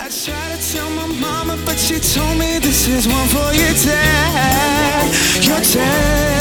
I tried to tell my mama, but she told me this is one for your dad. Your dad.